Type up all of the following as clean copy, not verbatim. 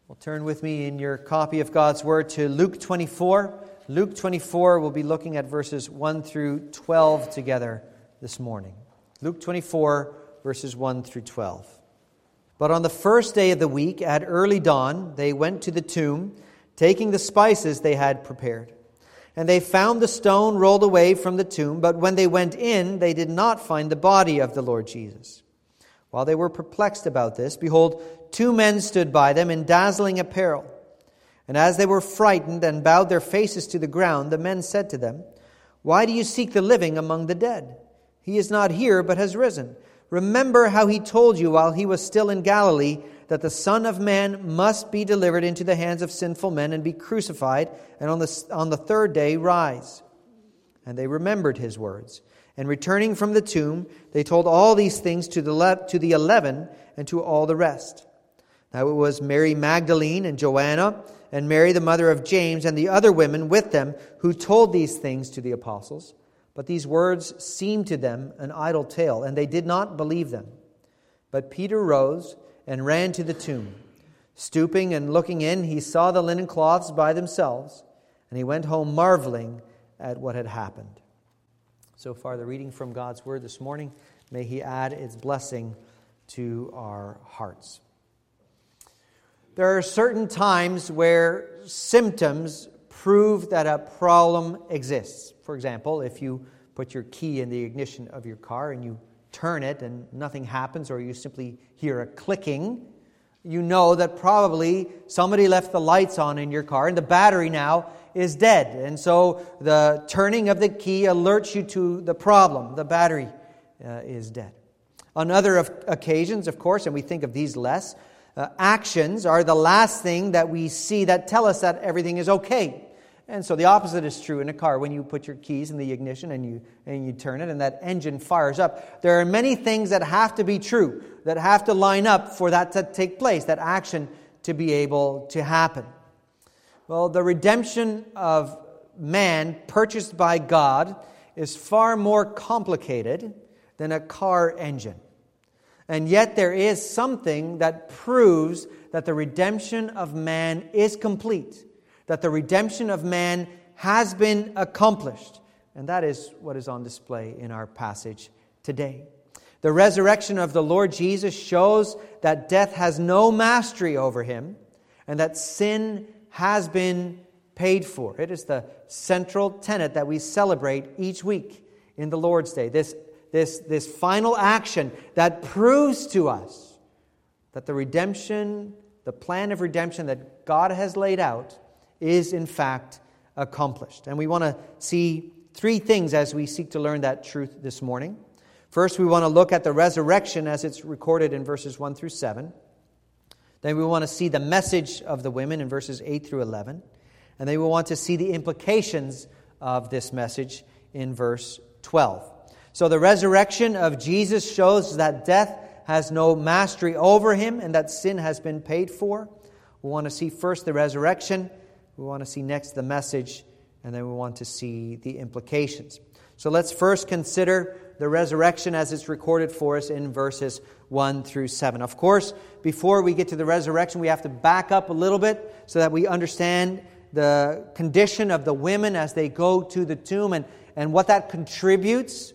Well, turn with me in your copy of God's Word to Luke 24. Luke 24, we'll be looking at verses 1 through 12 together this morning. Luke 24, verses 1 through 12. But on the first day of the week, at early dawn, they went to the tomb, taking the spices they had prepared. And they found the stone rolled away from the tomb, but when they went in, they did not find the body of the Lord Jesus. While they were perplexed about this, behold, two men stood by them in dazzling apparel. And as they were frightened and bowed their faces to the ground, the men said to them, "Why do you seek the living among the dead? He is not here, but has risen. Remember how he told you while he was still in Galilee that the Son of Man must be delivered into the hands of sinful men and be crucified, and on the third day rise." And they remembered his words. And returning from the tomb, they told all these things to the 11 and to all the rest. Now it was Mary Magdalene and Joanna and Mary the mother of James and the other women with them who told these things to the apostles. But these words seemed to them an idle tale, and they did not believe them. But Peter rose and ran to the tomb. Stooping and looking in, he saw the linen cloths by themselves, and he went home marveling at what had happened. So far, the reading from God's Word this morning. May He add its blessing to our hearts. There are certain times where symptoms prove that a problem exists. For example, if you put your key in the ignition of your car and you turn it and nothing happens, or you simply hear a clicking, you know that probably somebody left the lights on in your car and the battery now is dead. And so the turning of the key alerts you to the problem. The battery is dead. On other occasions, of course, and we think of these less, actions are the last thing that we see that tell us that everything is okay. And so the opposite is true in a car. When you put your keys in the ignition and you turn it and that engine fires up, there are many things that have to be true, that have to line up for that to take place, that action to be able to happen. Well, the redemption of man purchased by God is far more complicated than a car engine. And yet there is something that proves that the redemption of man is complete, that the redemption of man has been accomplished. And that is what is on display in our passage today. The resurrection of the Lord Jesus shows that death has no mastery over him and that sin has been paid for. It is the central tenet that we celebrate each week in the Lord's Day. This final action that proves to us that the redemption, the plan of redemption that God has laid out is in fact accomplished. And we want to see three things as we seek to learn that truth this morning. First, we want to look at the resurrection as it's recorded in verses 1 through 7. Then we want to see the message of the women in verses 8 through 11. And then we want to see the implications of this message in verse 12. So the resurrection of Jesus shows that death has no mastery over him and that sin has been paid for. We want to see first the resurrection. We want to see next the message. And then we want to see the implications. So let's first consider the resurrection as it's recorded for us in verses 1 through 7. Of course, before we get to the resurrection, we have to back up a little bit so that we understand the condition of the women as they go to the tomb and what that contributes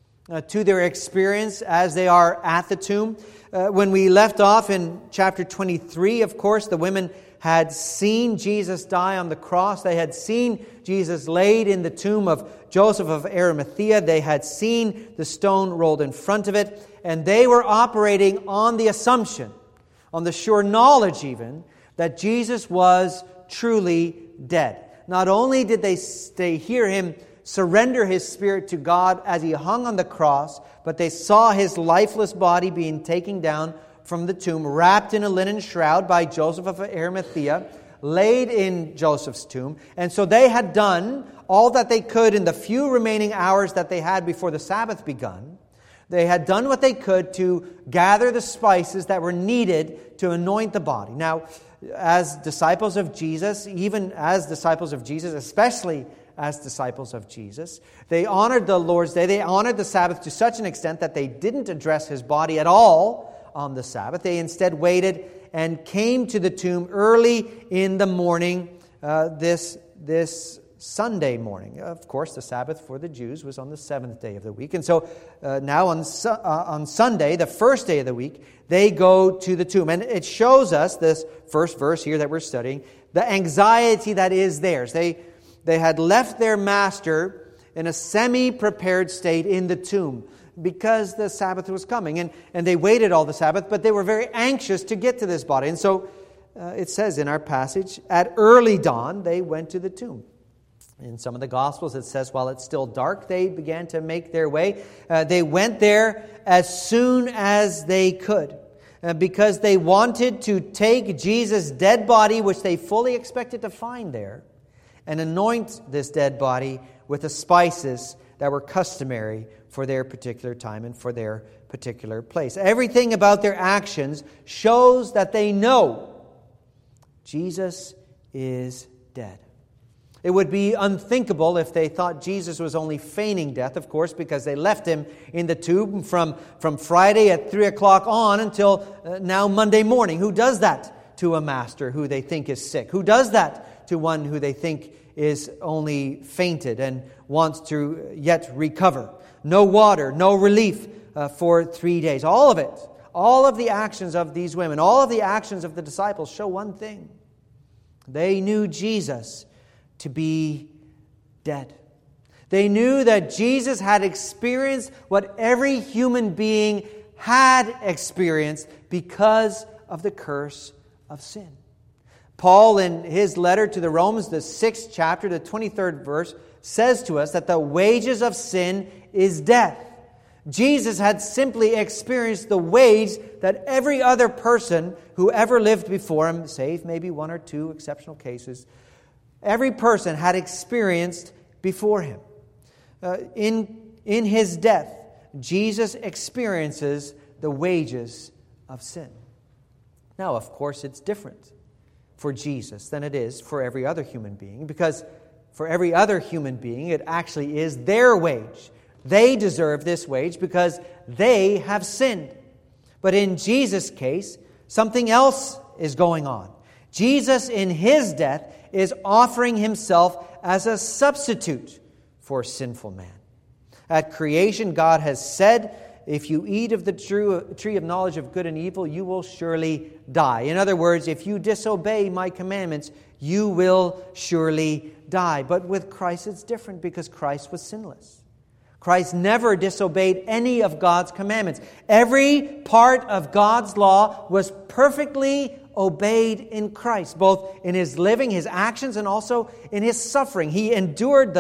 to their experience as they are at the tomb. When we left off in chapter 23, of course, the women had seen Jesus die on the cross. They had seen Jesus laid in the tomb of Joseph of Arimathea. They had seen the stone rolled in front of it. And they were operating on the assumption, on the sure knowledge even, that Jesus was truly dead. Not only did they hear him surrender his spirit to God as he hung on the cross, but they saw his lifeless body being taken down from the tomb, wrapped in a linen shroud by Joseph of Arimathea, laid in Joseph's tomb. And so they had done all that they could in the few remaining hours that they had before the Sabbath begun. They had done what they could to gather the spices that were needed to anoint the body. Now, as disciples of Jesus, even as disciples of Jesus, especially as disciples of Jesus, they honored the Lord's Day. They honored the Sabbath to such an extent that they didn't address his body at all on the Sabbath. They instead waited and came to the tomb early in the morning, this Sunday morning. Of course, the Sabbath for the Jews was on the seventh day of the week. And so now on Sunday, the first day of the week, they go to the tomb. And it shows us, this first verse here that we're studying, the anxiety that is theirs. They had left their master in a semi-prepared state in the tomb because the Sabbath was coming. And they waited all the Sabbath, but they were very anxious to get to this body. And so it says in our passage, at early dawn, they went to the tomb. In some of the Gospels, it says, while it's still dark, they began to make their way. They went there as soon as they could because they wanted to take Jesus' dead body, which they fully expected to find there, and anoint this dead body with the spices that were customary for their particular time and for their particular place. Everything about their actions shows that they know Jesus is dead. It would be unthinkable if they thought Jesus was only feigning death, of course, because they left him in the tomb from Friday at 3 o'clock on until now Monday morning. Who does that to a master who they think is sick? Who does that to one who they think is only fainted and wants to yet recover? No water, no relief for 3 days. All of it, all of the actions of these women, all of the actions of the disciples show one thing. They knew Jesus to be dead. They knew that Jesus had experienced what every human being had experienced because of the curse of sin. Paul, in his letter to the Romans, the 6th chapter, the 23rd verse, says to us that the wages of sin is death. Jesus had simply experienced the wage that every other person who ever lived before him, save maybe one or two exceptional cases, every person had experienced before him. In his death, Jesus experiences the wages of sin. Now, of course, it's different for Jesus than it is for every other human being, because for every other human being, it actually is their wage. They deserve this wage because they have sinned. But in Jesus' case, something else is going on. Jesus, in his death, is offering himself as a substitute for sinful man. At creation, God has said, if you eat of the tree of knowledge of good and evil, you will surely die. In other words, if you disobey my commandments, you will surely die. But with Christ, it's different because Christ was sinless. Christ never disobeyed any of God's commandments. Every part of God's law was perfectly obeyed in Christ, both in his living, his actions, and also in his suffering. He endured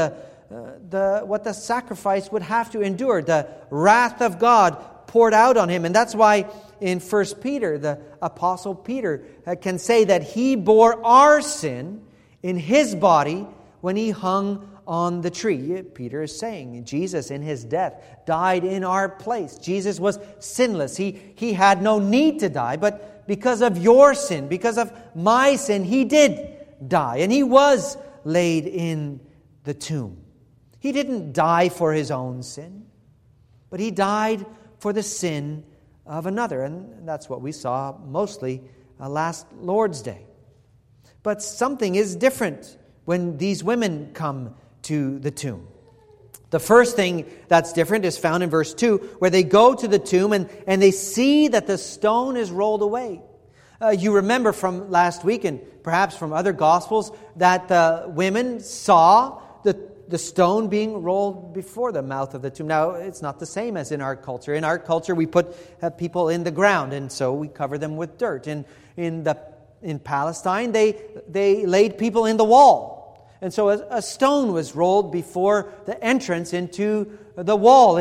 what the sacrifice would have to endure, the wrath of God poured out on him. And that's why in 1 Peter, the Apostle Peter can say that he bore our sin in his body when he hung on the tree. Peter is saying Jesus in his death died in our place. Jesus was sinless. He had no need to die, but because of your sin, because of my sin, he did die. And he was laid in the tomb. He didn't die for his own sin, but he died for the sin of another. And that's what we saw mostly last Lord's Day. But something is different when these women come to the tomb. The first thing that's different is found in verse 2, where they go to the tomb and they see that the stone is rolled away. You remember from last week and perhaps from other Gospels that the women saw the stone being rolled before the mouth of the tomb. Now, it's not the same as in our culture. In our culture, we put people in the ground, and so we cover them with dirt. In Palestine, they laid people in the wall. And so a stone was rolled before the entrance into the wall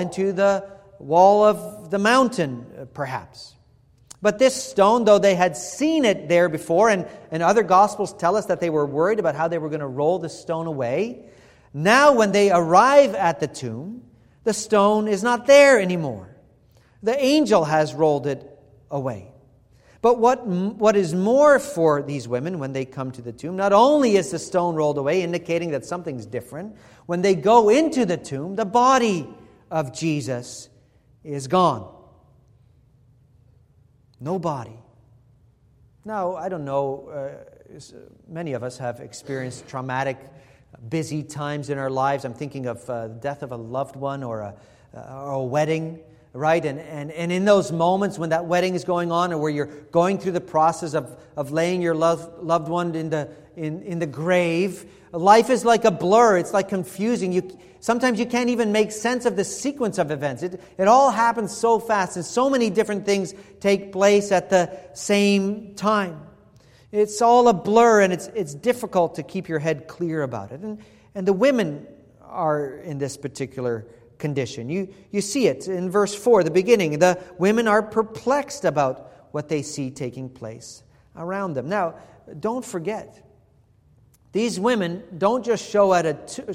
of the mountain, perhaps. But this stone, though they had seen it there before, and other Gospels tell us that they were worried about how they were going to roll the stone away, now when they arrive at the tomb, the stone is not there anymore. The angel has rolled it away. But what is more for these women when they come to the tomb, not only is the stone rolled away, indicating that something's different, when they go into the tomb, the body of Jesus is gone. No body. Now, I don't know, many of us have experienced traumatic, busy times in our lives. I'm thinking of the death of a loved one or a wedding, right? And in those moments when that wedding is going on, or where you're going through the process of laying your loved one in the grave, life is like a blur. It's like confusing. Sometimes you can't even make sense of the sequence of events. It all happens so fast, and so many different things take place at the same time. It's all a blur, and it's difficult to keep your head clear about it. And the women are in this particular condition. You see it in verse 4, the beginning. The women are perplexed about what they see taking place around them. Now, don't forget, these women don't just show up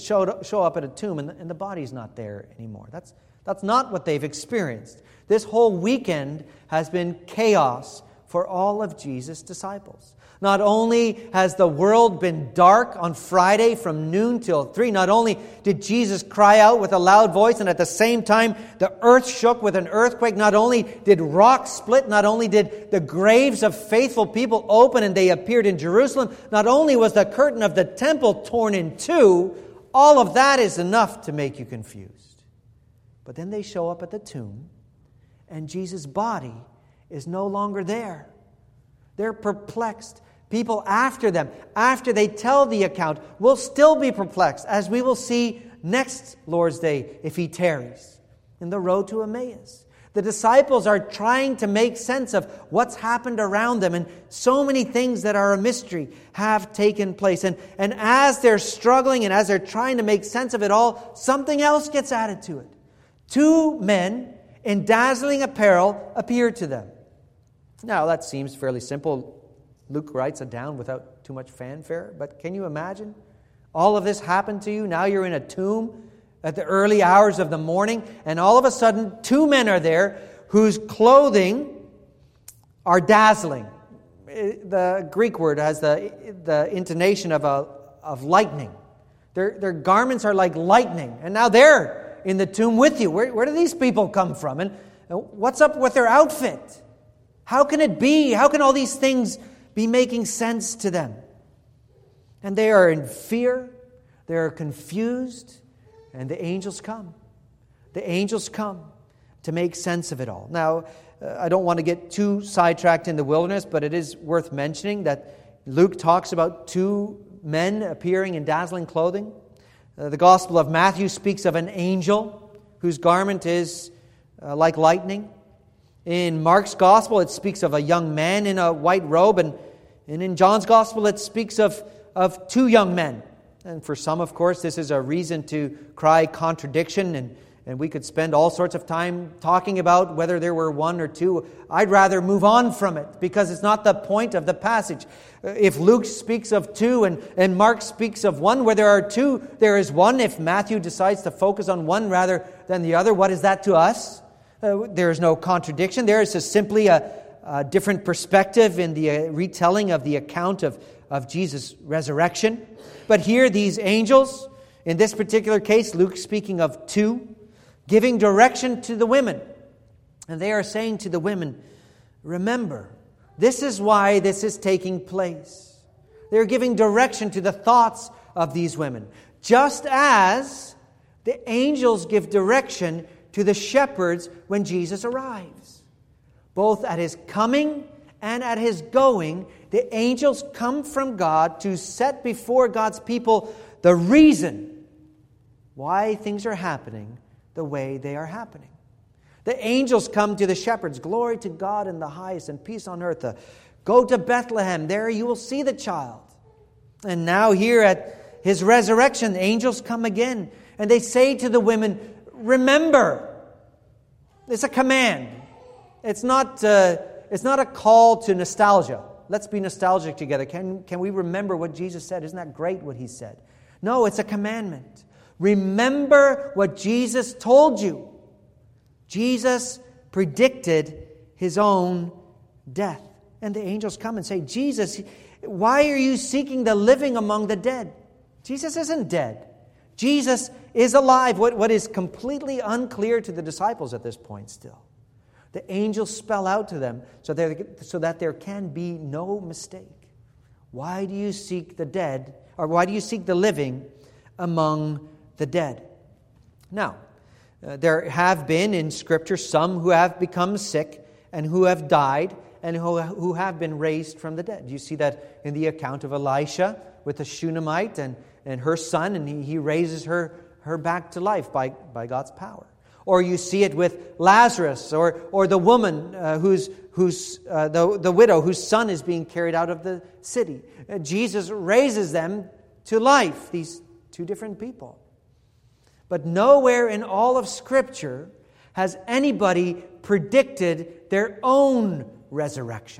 at a tomb and the body's not there anymore. That's not what they've experienced. This whole weekend has been chaos for all of Jesus' disciples. Not only has the world been dark on Friday from noon till 3, not only did Jesus cry out with a loud voice, and at the same time the earth shook with an earthquake, not only did rocks split, not only did the graves of faithful people open and they appeared in Jerusalem, not only was the curtain of the temple torn in two, all of that is enough to make you confused. But then they show up at the tomb, and Jesus' body is no longer there. They're perplexed. People after them, after they tell the account, will still be perplexed, as we will see next Lord's Day if He tarries, in the road to Emmaus. The disciples are trying to make sense of what's happened around them, and so many things that are a mystery have taken place. And as they're struggling and as they're trying to make sense of it all, something else gets added to it. 2 men in dazzling apparel appear to them. Now, that seems fairly simple. Luke writes it down without too much fanfare. But can you imagine? All of this happened to you. Now you're in a tomb at the early hours of the morning. And all of a sudden, 2 men are there whose clothing are dazzling. The Greek word has the intonation of lightning. Their garments are like lightning. And now they're in the tomb with you. Where do these people come from? And what's up with their outfit? How can it be? How can all these things be making sense to them? And they are in fear. They are confused. And the angels come. The angels come to make sense of it all. Now, I don't want to get too sidetracked in the wilderness, but it is worth mentioning that Luke talks about 2 men appearing in dazzling clothing. The Gospel of Matthew speaks of an angel whose garment is like lightning. In Mark's Gospel, it speaks of a young man in a white robe. And in John's Gospel, it speaks of 2 young men. And for some, of course, this is a reason to cry contradiction. And we could spend all sorts of time talking about whether there were 1 or 2. I'd rather move on from it because it's not the point of the passage. If Luke speaks of 2 and Mark speaks of 1, where there are 2, there is 1. If Matthew decides to focus on 1 rather than the other, what is that to us? There is no contradiction. There is simply a different perspective in the retelling of the account of Jesus' resurrection. But here, these angels, in this particular case, Luke speaking of 2, giving direction to the women. And they are saying to the women, remember, this is why this is taking place. They're giving direction to the thoughts of these women. Just as the angels give direction to the shepherds when Jesus arrives. Both at His coming and at His going, the angels come from God to set before God's people the reason why things are happening the way they are happening. The angels come to the shepherds, glory to God in the highest and peace on earth. Go to Bethlehem, there you will see the child. And now here at His resurrection, the angels come again and they say to the women, remember. It's a command. It's not a call to nostalgia. Let's be nostalgic together. Can we remember what Jesus said? Isn't that great what He said? No, it's a commandment. Remember what Jesus told you. Jesus predicted His own death. And the angels come and say, Jesus, why are you seeking the living among the dead? Jesus isn't dead. Jesus is alive. What is completely unclear to the disciples at this point still. The angels spell out to them so that there can be no mistake. Why do you seek the dead, or why do you seek the living among the dead? Now, there have been in Scripture some who have become sick and who have died and who have been raised from the dead. You see that in the account of Elisha with the Shunammite and her son, and he raises her back to life by God's power. Or you see it with Lazarus, or the woman the widow whose son is being carried out of the city. Jesus raises them to life, these two different people. But nowhere in all of Scripture has anybody predicted their own resurrection.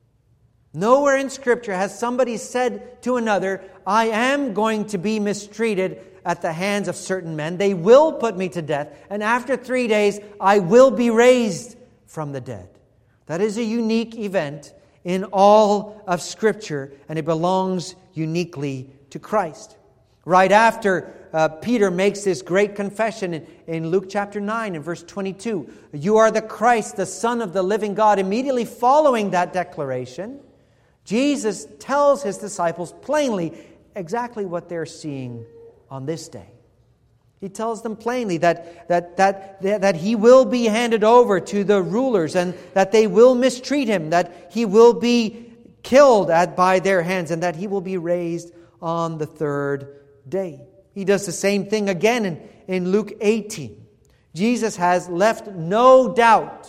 Nowhere in Scripture has somebody said to another, I am going to be mistreated at the hands of certain men. They will put me to death, and after 3 days I will be raised from the dead. That is a unique event in all of Scripture, and it belongs uniquely to Christ. Right after Peter makes this great confession in Luke chapter 9 and verse 22, you are the Christ, the Son of the living God. Immediately following that declaration, Jesus tells His disciples plainly exactly what they're seeing on this day. He tells them plainly that He will be handed over to the rulers and that they will mistreat Him, that He will be killed by their hands, and that He will be raised on the third day. He does the same thing again in Luke 18. Jesus has left no doubt,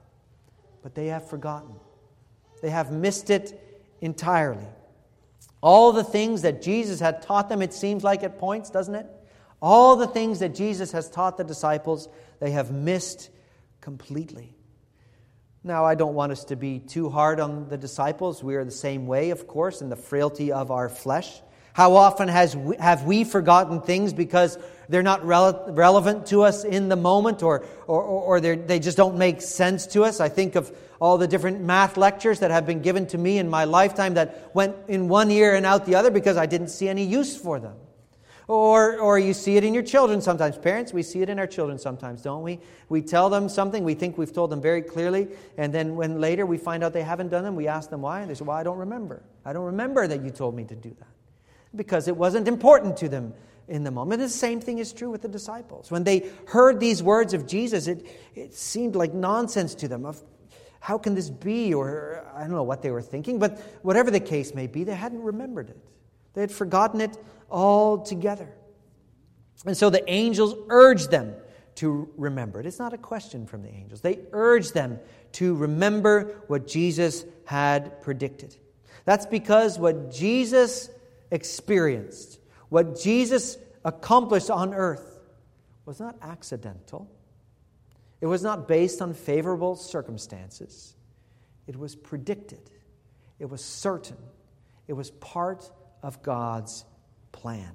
but they have forgotten. They have missed it entirely. All the things that Jesus had taught them, it seems like at points, doesn't it? All the things that Jesus has taught the disciples, they have missed completely. Now, I don't want us to be too hard on the disciples. We are the same way, of course, in the frailty of our flesh. How often have we forgotten things because they're not relevant to us in the moment, or they just don't make sense to us? I think of all the different math lectures that have been given to me in my lifetime that went in one ear and out the other because I didn't see any use for them. Or you see it in your children sometimes. Parents, we see it in our children sometimes, don't we? We tell them something, we think we've told them very clearly, and then when later we find out they haven't done them, we ask them why, and they say, well, I don't remember. I don't remember that you told me to do that. Because it wasn't important to them in the moment. The same thing is true with the disciples. When they heard these words of Jesus, it seemed like nonsense to them. How can this be? Or I don't know what they were thinking, but whatever the case may be, they hadn't remembered it. They had forgotten it altogether. And so the angels urged them to remember it. It's not a question from the angels. They urged them to remember what Jesus had predicted. That's because what Jesus experienced, what Jesus accomplished on earth, was not accidental. It was not based on favorable circumstances. It was predicted. It was certain. It was part of God's plan.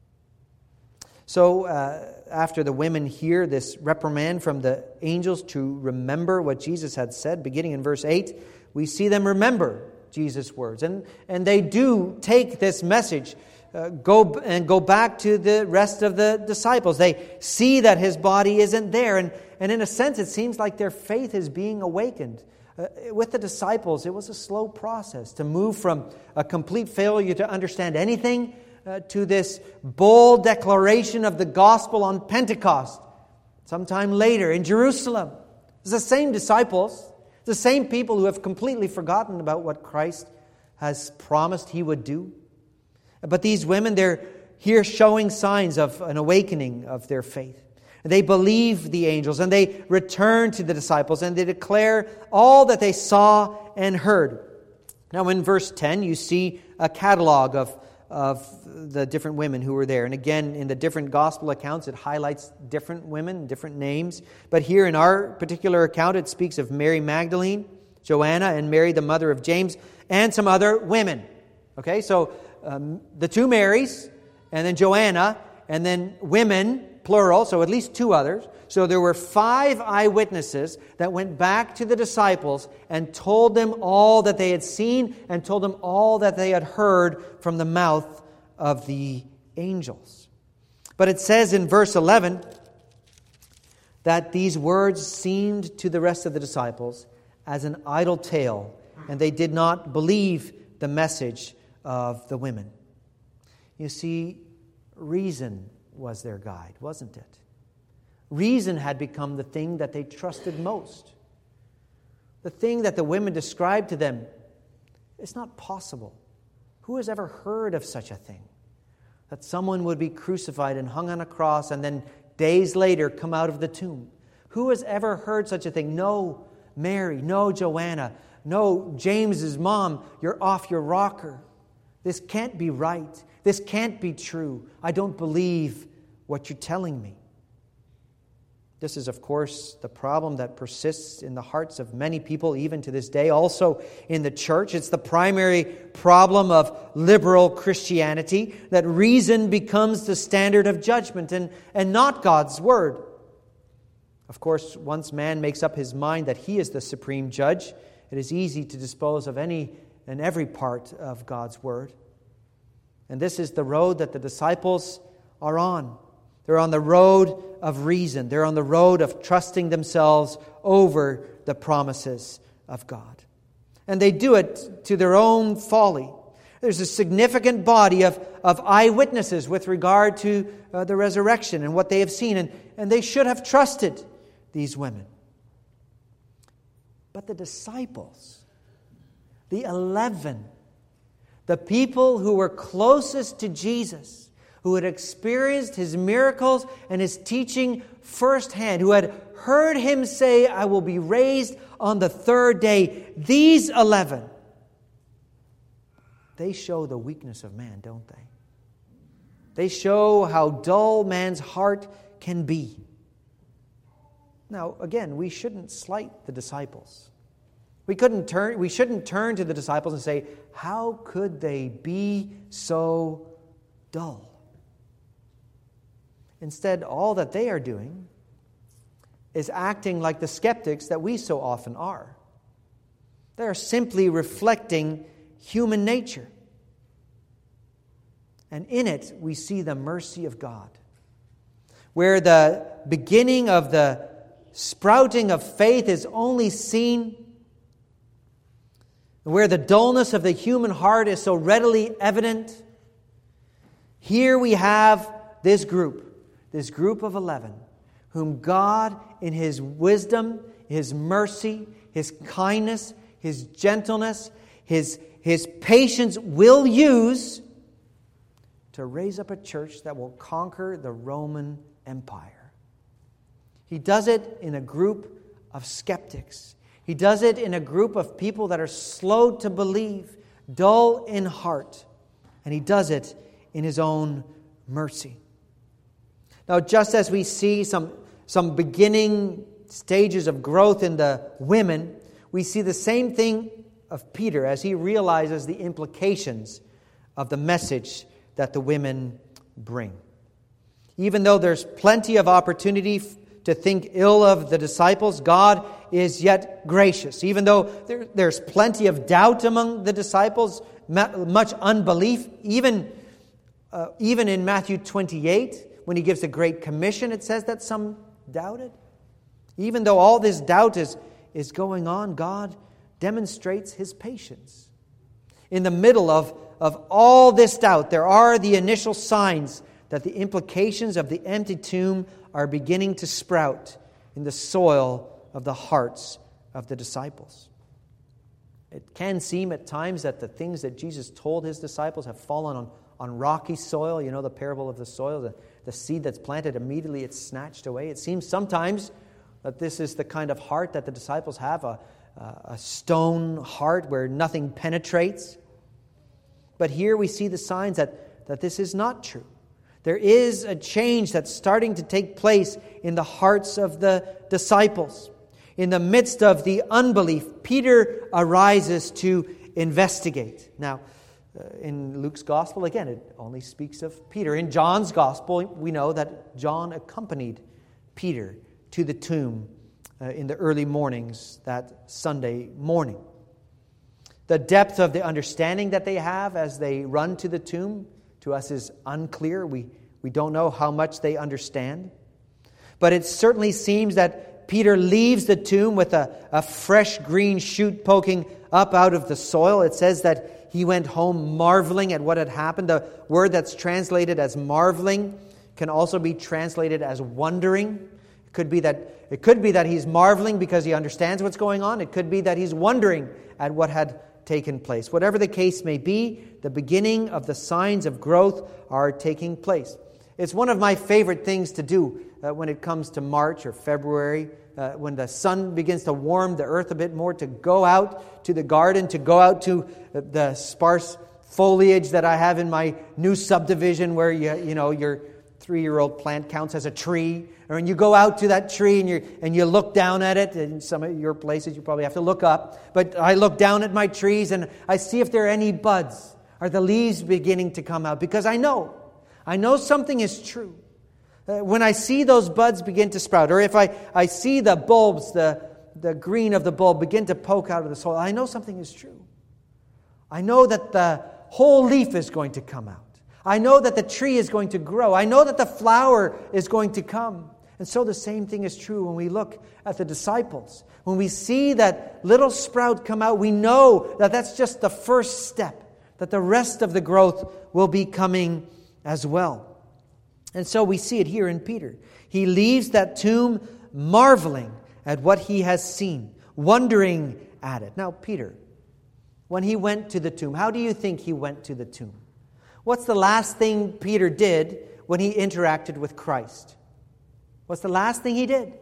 So after the women hear this reprimand from the angels to remember what Jesus had said, beginning in verse 8, we see them remember Jesus' words. And they do take this message, go back to the rest of the disciples. They see that His body isn't there. And in a sense, it seems like their faith is being awakened. With the disciples, it was a slow process to move from a complete failure to understand anything to this bold declaration of the gospel on Pentecost, sometime later in Jerusalem. It's the same disciples, the same people who have completely forgotten about what Christ has promised He would do. But these women, they're here showing signs of an awakening of their faith. They believe the angels, and they return to the disciples, and they declare all that they saw and heard. Now in verse 10, you see a catalog of the different women who were there. And again, in the different gospel accounts, it highlights different women, different names. But here in our particular account, it speaks of Mary Magdalene, Joanna, and Mary, the mother of James, and some other women. Okay, so the two Marys, and then Joanna, and then women, plural, so at least two others. So there were 5 eyewitnesses that went back to the disciples and told them all that they had seen and told them all that they had heard from the mouth of the angels. But it says in verse 11, that these words seemed to the rest of the disciples as an idle tale, and they did not believe the message of the women. You see, reason was their guide, wasn't it? Reason had become the thing that they trusted most. The thing that the women described to them, it's not possible. Who has ever heard of such a thing? That someone would be crucified and hung on a cross and then days later come out of the tomb. Who has ever heard such a thing? No, Mary, no, Joanna, no, James's mom, you're off your rocker. This can't be right. This can't be true. I don't believe what you're telling me. This is, of course, the problem that persists in the hearts of many people even to this day, also in the church. It's the primary problem of liberal Christianity, that reason becomes the standard of judgment and not God's Word. Of course, once man makes up his mind that he is the supreme judge, it is easy to dispose of any and every part of God's Word. And this is the road that the disciples are on. They're on the road of reason. They're on the road of trusting themselves over the promises of God. And they do it to their own folly. There's a significant body of eyewitnesses with regard to the resurrection and what they have seen. And they should have trusted these women. But the disciples, the 11, the people who were closest to Jesus, who had experienced His miracles and His teaching firsthand, who had heard Him say, I will be raised on the third day. These 11, they show the weakness of man, don't they? They show how dull man's heart can be. Now, again, we shouldn't slight the disciples. We shouldn't turn to the disciples and say, how could they be so dull? Instead, all that they are doing is acting like the skeptics that we so often are. They are simply reflecting human nature. And in it, we see the mercy of God. Where the beginning of the sprouting of faith is only seen, where the dullness of the human heart is so readily evident, here we have this group of 11, whom God, in His wisdom, His mercy, His kindness, His gentleness, His patience will use to raise up a church that will conquer the Roman Empire. He does it in a group of skeptics. He does it in a group of people that are slow to believe, dull in heart. And He does it in His own mercy. Now, just as we see some beginning stages of growth in the women, we see the same thing of Peter as he realizes the implications of the message that the women bring. Even though there's plenty of opportunity to think ill of the disciples, God is yet gracious. Even though there's plenty of doubt among the disciples, much unbelief, even in Matthew 28, when He gives the Great Commission, it says that some doubted. Even though all this doubt is going on, God demonstrates His patience. In the middle of all this doubt, there are the initial signs that the implications of the empty tomb are beginning to sprout in the soil of the hearts of the disciples. It can seem at times that the things that Jesus told His disciples have fallen on rocky soil. You know the parable of the soil, the seed that's planted, immediately it's snatched away. It seems sometimes that this is the kind of heart that the disciples have, a stone heart where nothing penetrates. But here we see the signs that this is not true. There is a change that's starting to take place in the hearts of the disciples. In the midst of the unbelief, Peter arises to investigate. Now, in Luke's Gospel, again, it only speaks of Peter. In John's Gospel, we know that John accompanied Peter to the tomb in the early mornings that Sunday morning. The depth of the understanding that they have as they run to the tomb to us is unclear. We don't know how much they understand. but it certainly seems that Peter leaves the tomb with a fresh green shoot poking up out of the soil. It says that he went home marveling at what had happened. The word that's translated as marveling can also be translated as wondering. It could be that he's marveling because he understands what's going on. It could be that he's wondering at what had taken place. Whatever the case may be, the beginning of the signs of growth are taking place. It's one of my favorite things to do when it comes to March or February, when the sun begins to warm the earth a bit more, to go out to the garden, to go out to the sparse foliage that I have in my new subdivision where your 3-year-old plant counts as a tree. Or when you go out to that tree and you look down at it, in some of your places you probably have to look up, but I look down at my trees and I see if there are any buds. Are the leaves beginning to come out? Because I know something is true. When I see those buds begin to sprout, or if I see the bulbs, the green of the bulb begin to poke out of the soil, I know something is true. I know that the whole leaf is going to come out. I know that the tree is going to grow. I know that the flower is going to come. And so the same thing is true when we look at the disciples. When we see that little sprout come out, we know that that's just the first step, that the rest of the growth will be coming as well. And so we see it here in Peter. He leaves that tomb marveling at what he has seen, wondering at it. Now, Peter, when he went to the tomb, how do you think he went to the tomb? What's the last thing Peter did when he interacted with Christ? What's the last thing he did?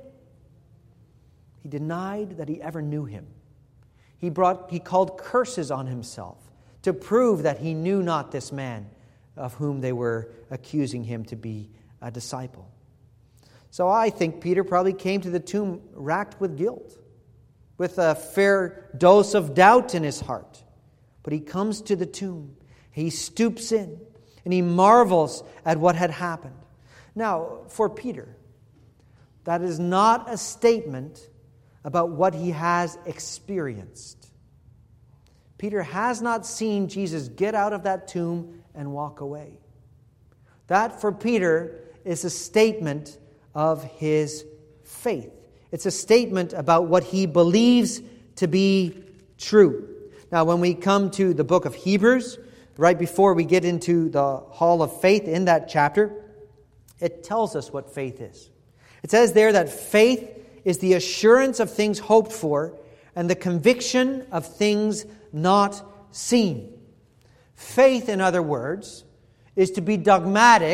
He denied that he ever knew him. He called curses on himself to prove that he knew not this man of whom they were accusing him to be a disciple. So I think Peter probably came to the tomb racked with guilt, with a fair dose of doubt in his heart. But he comes to the tomb. He stoops in and he marvels at what had happened. Now, for Peter, that is not a statement about what he has experienced. Peter has not seen Jesus get out of that tomb and walk away. That, for Peter, is a statement of his faith. It's a statement about what he believes to be true. Now, when we come to the book of Hebrews, right before we get into the hall of faith in that chapter, it tells us what faith is. It says there that faith is the assurance of things hoped for and the conviction of things not seen. Faith, in other words, is to be dogmatic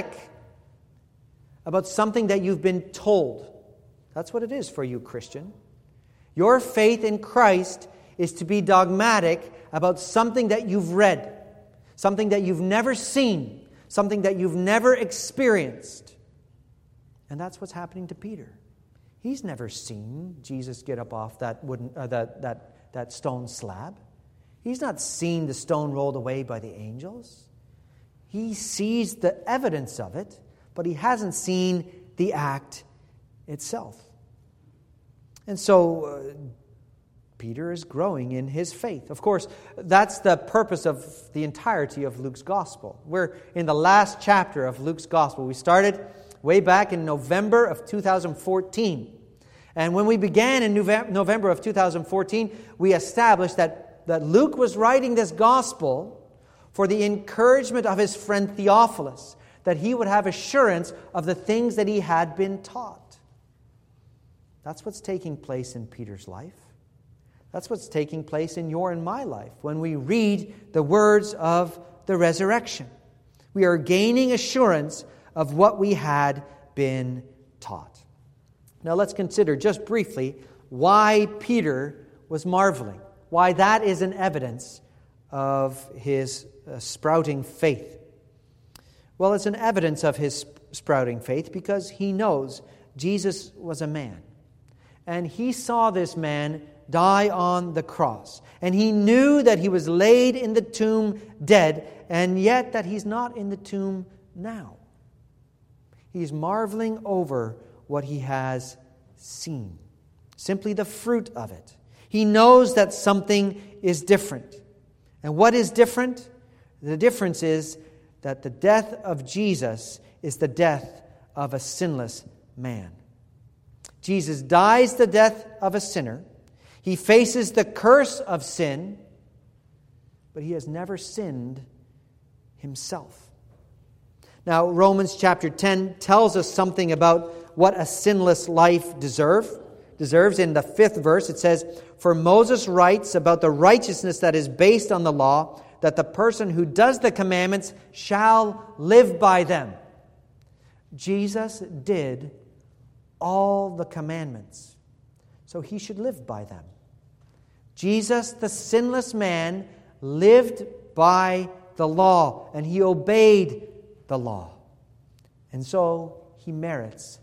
about something that you've been told. That's what it is for you, Christian. Your faith in Christ is to be dogmatic about something that you've read, something that you've never seen, something that you've never experienced. And that's what's happening to Peter. He's never seen Jesus get up off that that stone slab. He's not seen the stone rolled away by the angels. He sees the evidence of it, but he hasn't seen the act itself. And so Peter is growing in his faith. Of course, that's the purpose of the entirety of Luke's gospel. We're in the last chapter of Luke's gospel. We started way back in November of 2014. And when we began in November of 2014, we established that Luke was writing this gospel for the encouragement of his friend Theophilus, that he would have assurance of the things that he had been taught. That's what's taking place in Peter's life. That's what's taking place in your and my life when we read the words of the resurrection. We are gaining assurance of what we had been taught. Now let's consider just briefly why Peter was marveling, why that is an evidence of his sprouting faith. Well, it's an evidence of his sprouting faith because he knows Jesus was a man. And he saw this man die on the cross. And he knew that he was laid in the tomb dead, and yet that he's not in the tomb now. He's marveling over what he has seen, simply the fruit of it. He knows that something is different. And what is different? The difference is that the death of Jesus is the death of a sinless man. Jesus dies the death of a sinner. He faces the curse of sin, but he has never sinned himself. Now, Romans chapter 10 tells us something about what a sinless life deserves. In the 5th verse, it says, "For Moses writes about the righteousness that is based on the law, that the person who does the commandments shall live by them." Jesus did all the commandments, so he should live by them. Jesus, the sinless man, lived by the law, and he obeyed the law. And so he merits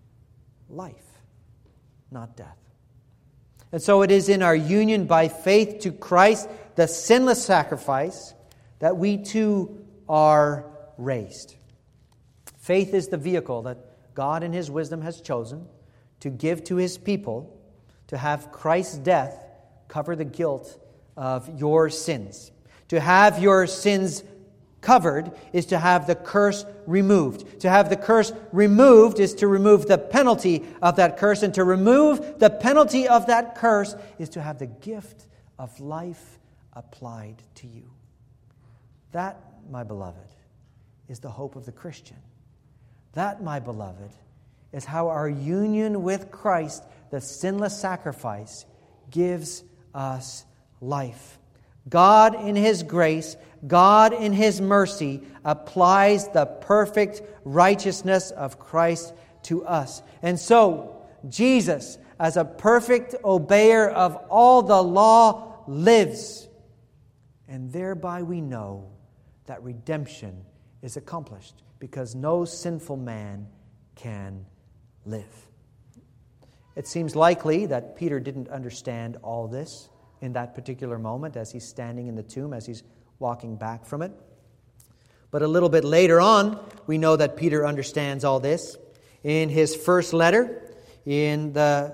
life, not death. And so it is in our union by faith to Christ, the sinless sacrifice, that we too are raised. Faith is the vehicle that God in his wisdom has chosen to give to his people, to have Christ's death cover the guilt of your sins. To have your sins covered is to have the curse removed. To have the curse removed is to remove the penalty of that curse. And to remove the penalty of that curse is to have the gift of life applied to you. That, my beloved, is the hope of the Christian. That, my beloved, is how our union with Christ, the sinless sacrifice, gives us life. God in his grace, God in his mercy, applies the perfect righteousness of Christ to us. And so, Jesus, as a perfect obeyer of all the law, lives. And thereby we know that redemption is accomplished, because no sinful man can live. It seems likely that Peter didn't understand all this in that particular moment as he's standing in the tomb, as he's walking back from it. But a little bit later on, we know that Peter understands all this. In his first letter, in the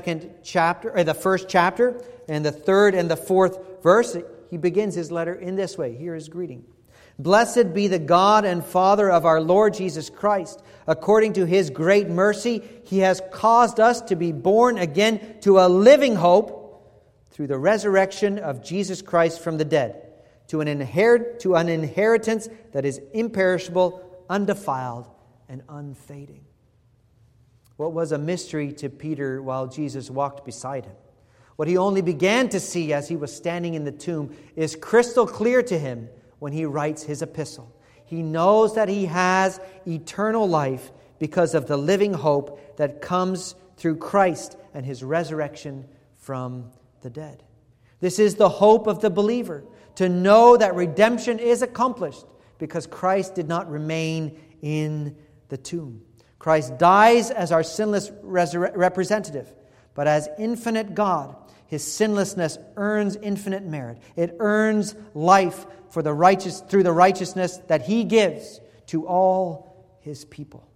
first chapter, and the 3rd and the 4th verse, he begins his letter in this way. Hear his greeting. "Blessed be the God and Father of our Lord Jesus Christ. According to his great mercy, he has caused us to be born again to a living hope through the resurrection of Jesus Christ from the dead, to an inheritance that is imperishable, undefiled, and unfading." What was a mystery to Peter while Jesus walked beside him, what he only began to see as he was standing in the tomb, is crystal clear to him when he writes his epistle. He knows that he has eternal life because of the living hope that comes through Christ and his resurrection from the dead. This is the hope of the believer, to know that redemption is accomplished because Christ did not remain in the tomb. Christ dies as our sinless representative, but as infinite God, his sinlessness earns infinite merit. It earns life through the righteousness that he gives to all his people.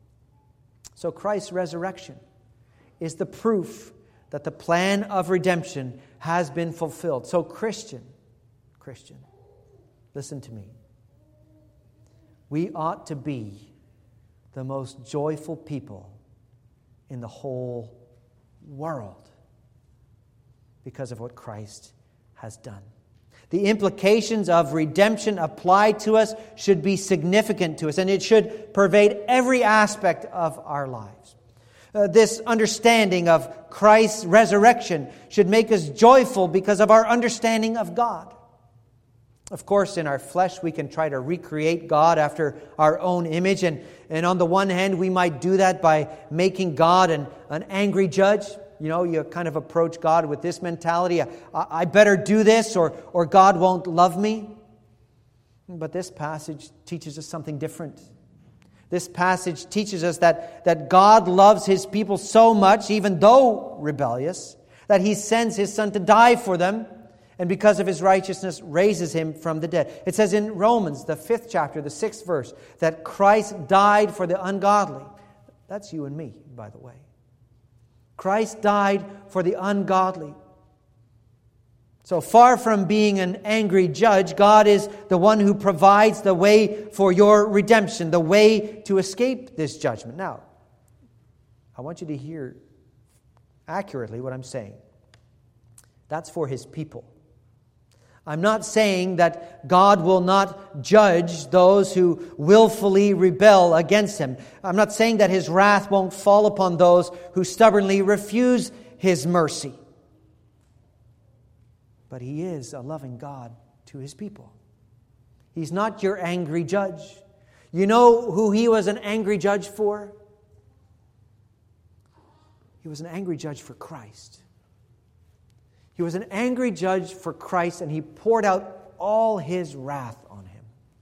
So Christ's resurrection is the proof that the plan of redemption has been fulfilled. So Christian, listen to me. We ought to be the most joyful people in the whole world because of what Christ has done. The implications of redemption applied to us should be significant to us, and it should pervade every aspect of our lives. This understanding of Christ's resurrection should make us joyful because of our understanding of God. Of course, in our flesh, we can try to recreate God after our own image. And on the one hand, we might do that by making God an angry judge. You know, you kind of approach God with this mentality, I better do this or God won't love me. But this passage teaches us something different. This passage teaches us that God loves his people so much, even though rebellious, that he sends his Son to die for them, and because of his righteousness raises him from the dead. It says in Romans, the 5th chapter, the 6th verse, that Christ died for the ungodly. That's you and me, by the way. Christ died for the ungodly. So far from being an angry judge, God is the one who provides the way for your redemption, the way to escape this judgment. Now, I want you to hear accurately what I'm saying. That's for His people. I'm not saying that God will not judge those who willfully rebel against Him. I'm not saying that His wrath won't fall upon those who stubbornly refuse His mercy. But He is a loving God to His people. He's not your angry judge. You know who He was an angry judge for? He was an angry judge for Christ. He was an angry judge for Christ, and He poured out all His wrath on Him.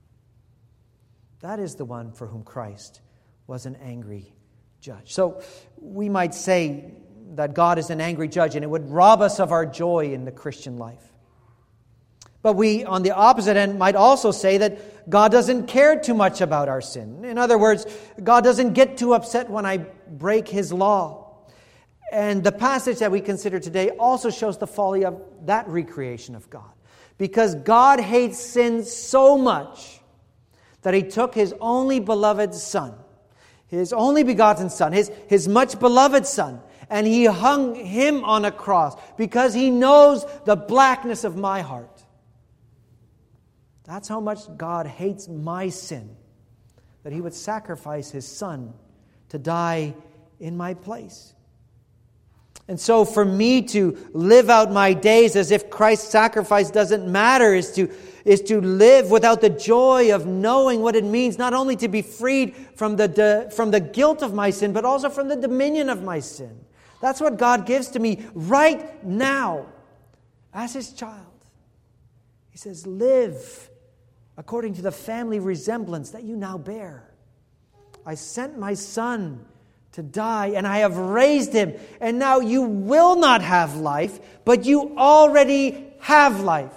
That is the one for whom Christ was an angry judge. So we might say that God is an angry judge, and it would rob us of our joy in the Christian life. But we, on the opposite end, might also say that God doesn't care too much about our sin. In other words, God doesn't get too upset when I break His law. And the passage that we consider today also shows the folly of that recreation of God. Because God hates sin so much that He took His only beloved Son, His only begotten Son, His much beloved Son, and He hung Him on a cross because He knows the blackness of my heart. That's how much God hates my sin, that He would sacrifice His Son to die in my place. And so for me to live out my days as if Christ's sacrifice doesn't matter is to live without the joy of knowing what it means not only to be freed from the guilt of my sin, but also from the dominion of my sin. That's what God gives to me right now as His child. He says, live according to the family resemblance that you now bear. I sent my Son to die, and I have raised Him, and now you will not have life, but you already have life.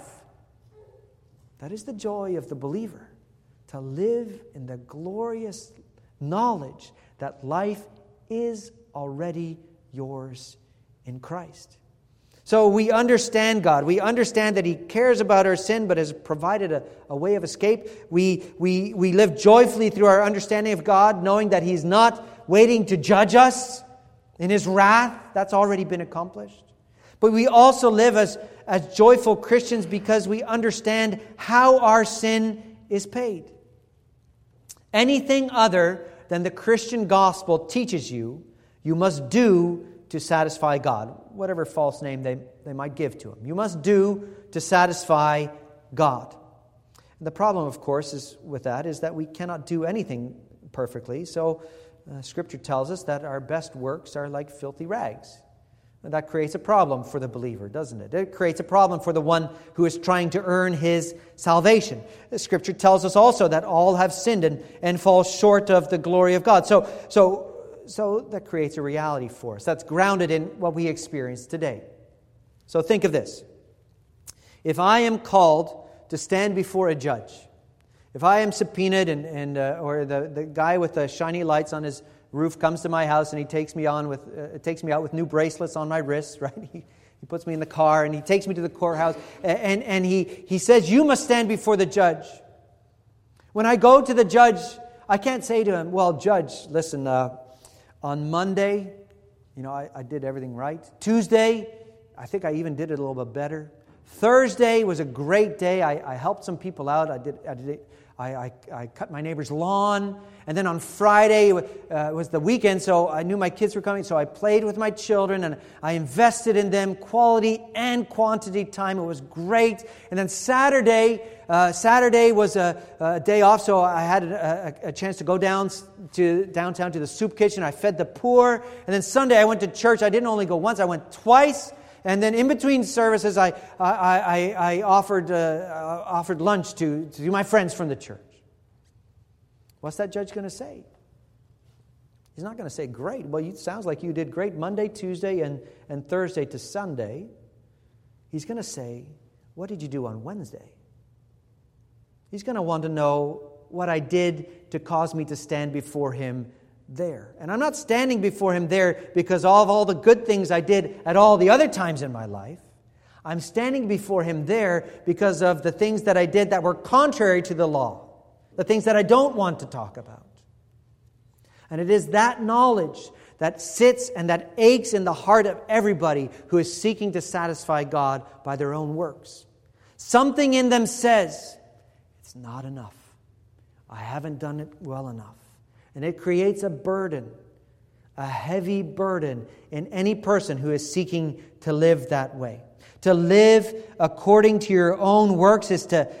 That is the joy of the believer, to live in the glorious knowledge that life is already yours in Christ. So we understand God. We understand that He cares about our sin, but has provided a way of escape. We live joyfully through our understanding of God, knowing that He's not waiting to judge us in His wrath. That's already been accomplished. But we also live as joyful Christians because we understand how our sin is paid. Anything other than the Christian gospel teaches you, you must do to satisfy God, whatever false name they might give to Him. You must do to satisfy God. And the problem, of course, is that we cannot do anything perfectly. So Scripture tells us that our best works are like filthy rags. And that creates a problem for the believer, doesn't it? It creates a problem for the one who is trying to earn his salvation. The Scripture tells us also that all have sinned and fall short of the glory of God. So that creates a reality for us. That's grounded in what we experience today. So think of this. If I am called to stand before a judge, if I am subpoenaed or the guy with the shiny lights on his roof comes to my house and he takes me out with new bracelets on my wrists, right? He puts me in the car and he takes me to the courthouse and he says, you must stand before the judge. When I go to the judge, I can't say to him, well, judge, listen, on Monday, I did everything right. Tuesday, I think I even did it a little bit better. Thursday was a great day. I helped some people out. I cut my neighbor's lawn. And then on Friday, it was the weekend, so I knew my kids were coming, so I played with my children, and I invested in them quality and quantity time. It was great. And then Saturday was a day off, so I had a chance to go downtown to the soup kitchen. I fed the poor. And then Sunday, I went to church. I didn't only go once, I went twice. And then in between services, I offered lunch to my friends from the church. What's that judge going to say? He's not going to say, great. Well, it sounds like you did great Monday, Tuesday, and Thursday to Sunday. He's going to say, what did you do on Wednesday? He's going to want to know what I did to cause me to stand before Him there. And I'm not standing before Him there because of all the good things I did at all the other times in my life. I'm standing before Him there because of the things that I did that were contrary to the law, the things that I don't want to talk about. And it is that knowledge that sits and that aches in the heart of everybody who is seeking to satisfy God by their own works. Something in them says, it's not enough. I haven't done it well enough. And it creates a burden, a heavy burden in any person who is seeking to live that way. To live according to your own works is to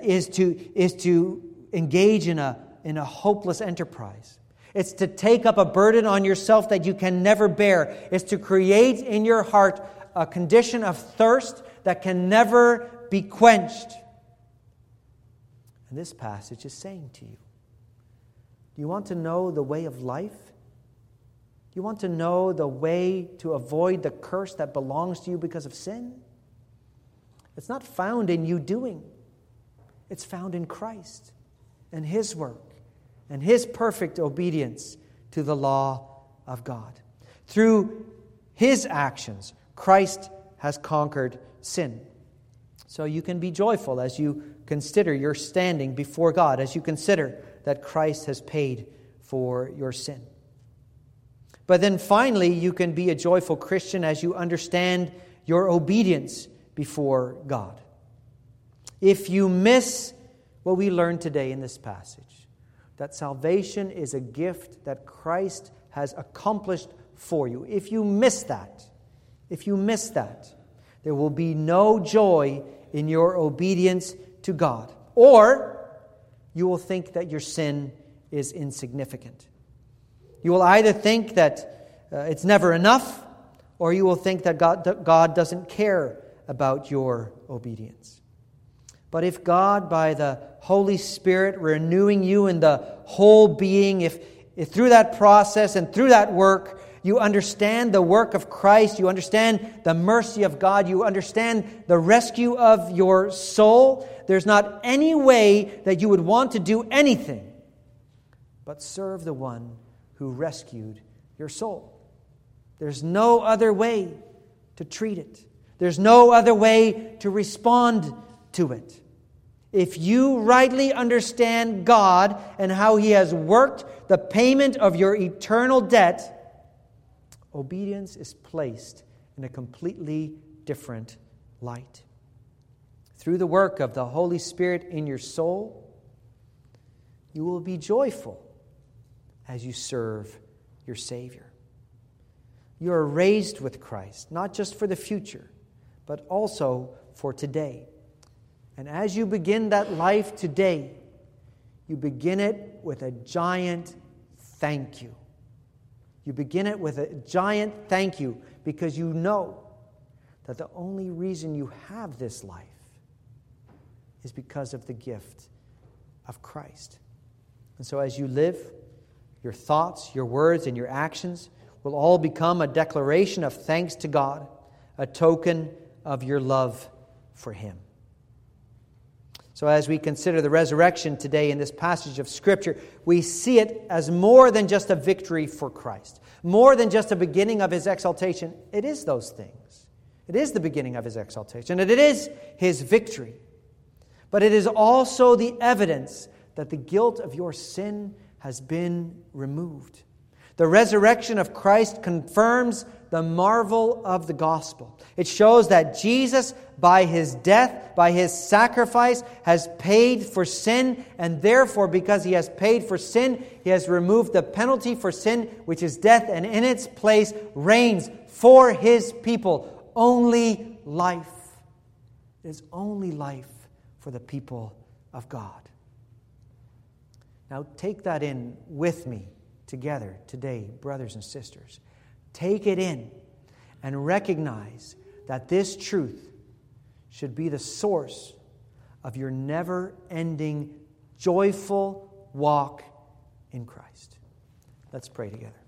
engage in a hopeless enterprise. It's to take up a burden on yourself that you can never bear. It's to create in your heart a condition of thirst that can never be quenched. And this passage is saying to you, do you want to know the way of life? Do you want to know the way to avoid the curse that belongs to you because of sin? It's not found in you doing. It's found in Christ and His work and His perfect obedience to the law of God. Through His actions, Christ has conquered sin. So you can be joyful as you consider your standing before God, as you consider that Christ has paid for your sin. But then finally, you can be a joyful Christian as you understand your obedience before God. If you miss what we learned today in this passage, that salvation is a gift that Christ has accomplished for you. If you miss that, there will be no joy in your obedience to God. Or you will think that your sin is insignificant. You will either think that it's never enough, or you will think that God doesn't care about your obedience. But if God, by the Holy Spirit renewing you in the whole being, if through that process and through that work, you understand the work of Christ, you understand the mercy of God, you understand the rescue of your soul, there's not any way that you would want to do anything but serve the one who rescued your soul. There's no other way to treat it. There's no other way to respond to it. If you rightly understand God and how He has worked the payment of your eternal debt, obedience is placed in a completely different light. Through the work of the Holy Spirit in your soul, you will be joyful as you serve your Savior. You are raised with Christ, not just for the future, but also for today. And as you begin that life today, you begin it with a giant thank you. You begin it with a giant thank you because you know that the only reason you have this life is because of the gift of Christ. And so as you live, your thoughts, your words, and your actions will all become a declaration of thanks to God, a token of your love for Him. So as we consider the resurrection today in this passage of Scripture, we see it as more than just a victory for Christ, more than just a beginning of His exaltation. It is those things. It is the beginning of His exaltation, and it is His victory. But it is also the evidence that the guilt of your sin has been removed. The resurrection of Christ confirms the marvel of the gospel. It shows that Jesus, by His death, by His sacrifice, has paid for sin, and therefore, because He has paid for sin, He has removed the penalty for sin, which is death, and in its place reigns for His people only life. It is only life for the people of God. Now take that in with me together today, brothers and sisters. Take it in and recognize that this truth should be the source of your never-ending, joyful walk in Christ. Let's pray together.